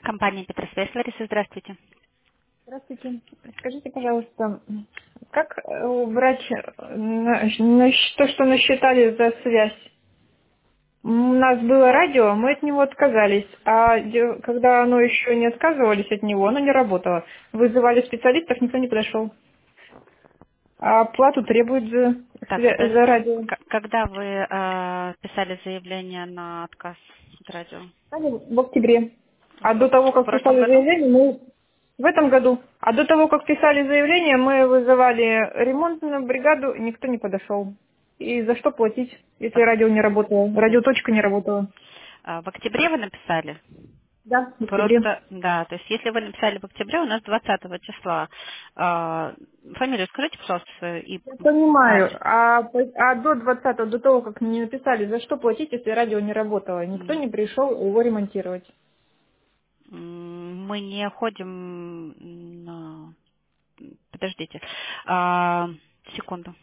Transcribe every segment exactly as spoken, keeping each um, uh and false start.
Компания Петросвязь, Лариса, здравствуйте. Здравствуйте. Скажите, пожалуйста, как э, убрать э, на- на- то, что насчитали за связь? У нас было радио, мы от него отказались, а де- когда оно еще не отказывались от него, оно не работало. Вызывали специалистов, никто не подошел. А плату требуют за, Так, свя- подожди. за радио. К- Когда вы э, писали заявление на отказ от радио? В октябре. А до В, того, в как прошлом писали году? заявление, мы в этом году. А до того, как писали заявление, мы вызывали ремонтную бригаду, никто не подошел. И за что платить, если Так, радио не работало? подожди. Радиоточка не работала. А, В октябре вы написали? Да, в октябре. Просто, да, то есть если вы написали в октябре, у нас двадцатого числа. А, фамилию скажите, пожалуйста, свою и Я понимаю. адрес. А, по- а до двадцатого, до того, как не написали, за что платить, если радио не работало? Никто М, не пришел его ремонтировать. м, Мы не ходим на... Подождите. А, секунду.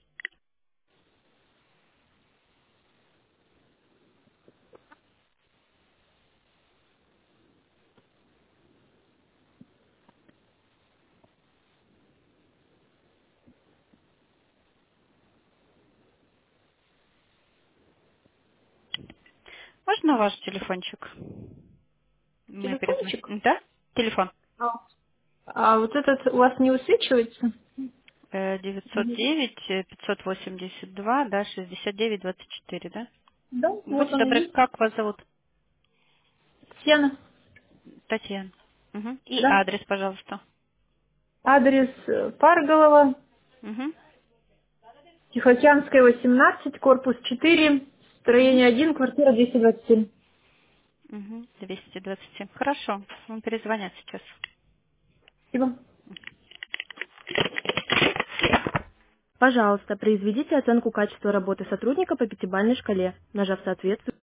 Можно ваш телефончик? Мы перезвоним. Телефончик? Да? Телефон. А, а вот этот у вас не высвечивается? Э, девятьсот девять э, пятьсот восемьдесят два, да, шестьдесят девять двадцать четыре, да? Да, вот Будьте он добры, есть. как вас зовут? Татьяна. Татьяна. Мгм. И Да. адрес, пожалуйста. Адрес э, Парголова, Угу. Тихоокеанская, восемнадцать, корпус четыре, Угу. строение один, квартира двести двадцать семь. Угу. двести двадцать семь. Хорошо. Вам перезвонят сейчас. Спасибо. Пожалуйста, произведите оценку качества работы сотрудника по пятибалльной шкале, нажав соответствующий